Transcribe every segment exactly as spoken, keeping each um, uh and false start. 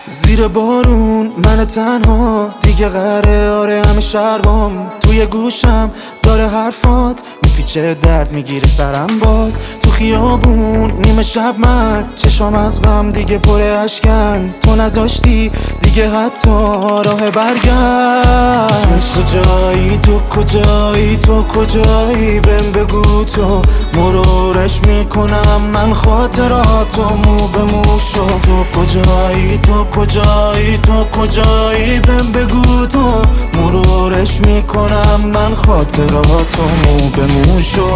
زیر بارون من تنها دیگه قره، آره همه شربام توی گوشم داره حرفات میپیچه، درد میگیره سرم باز تو خیابون نیمه شب، من چشام از غم دیگه پر اشکن، تو نذاشتی دیگه حتی راه برگشت. تو کجایی تو کجایی تو کجایی بهم بگو، تو مرورش میکنم من خاطراتو مو به مو شو. تو کجایی تو کجایی تو کجایی بهم بگو، تو مرورش میکنم من خاطراتو مو به مو شو.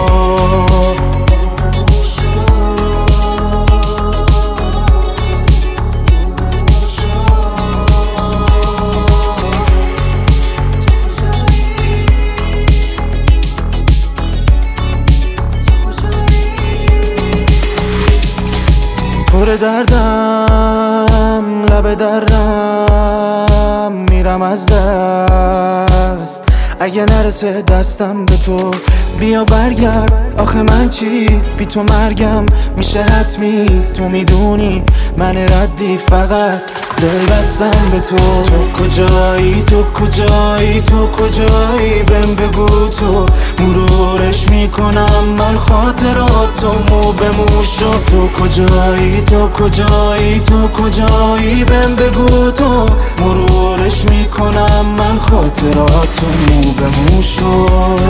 پر دردم لب درم میرم از دست، اگه نرسه دستم به تو بیا برگرد. آخه من چی بی تو مرگم میشه حتمی، تو میدونی من ردی فقط دل بستم به تو. تو کجایی تو کجایی تو کجایی بهم بگو، تو مرورش میکنم من خاطراتو مو به مو شو. تو کجایی تو کجایی تو کجایی بهم بگو، تو مرورش میکنم من خاطراتو مو به مو شو.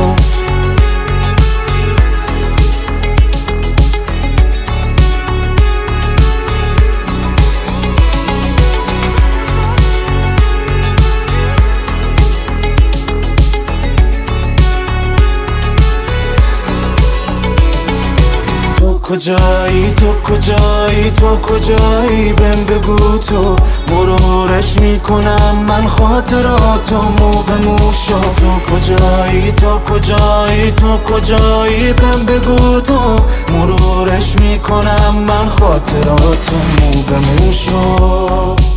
کجایی تو کجایی تو کجایی بهم بگو، تو مرورش میکنم من خاطراتو مو به مو شو. تو کجایی تو کجایی تو کجایی بهم بگو، تو مرورش میکنم من خاطراتو مو به مو شو.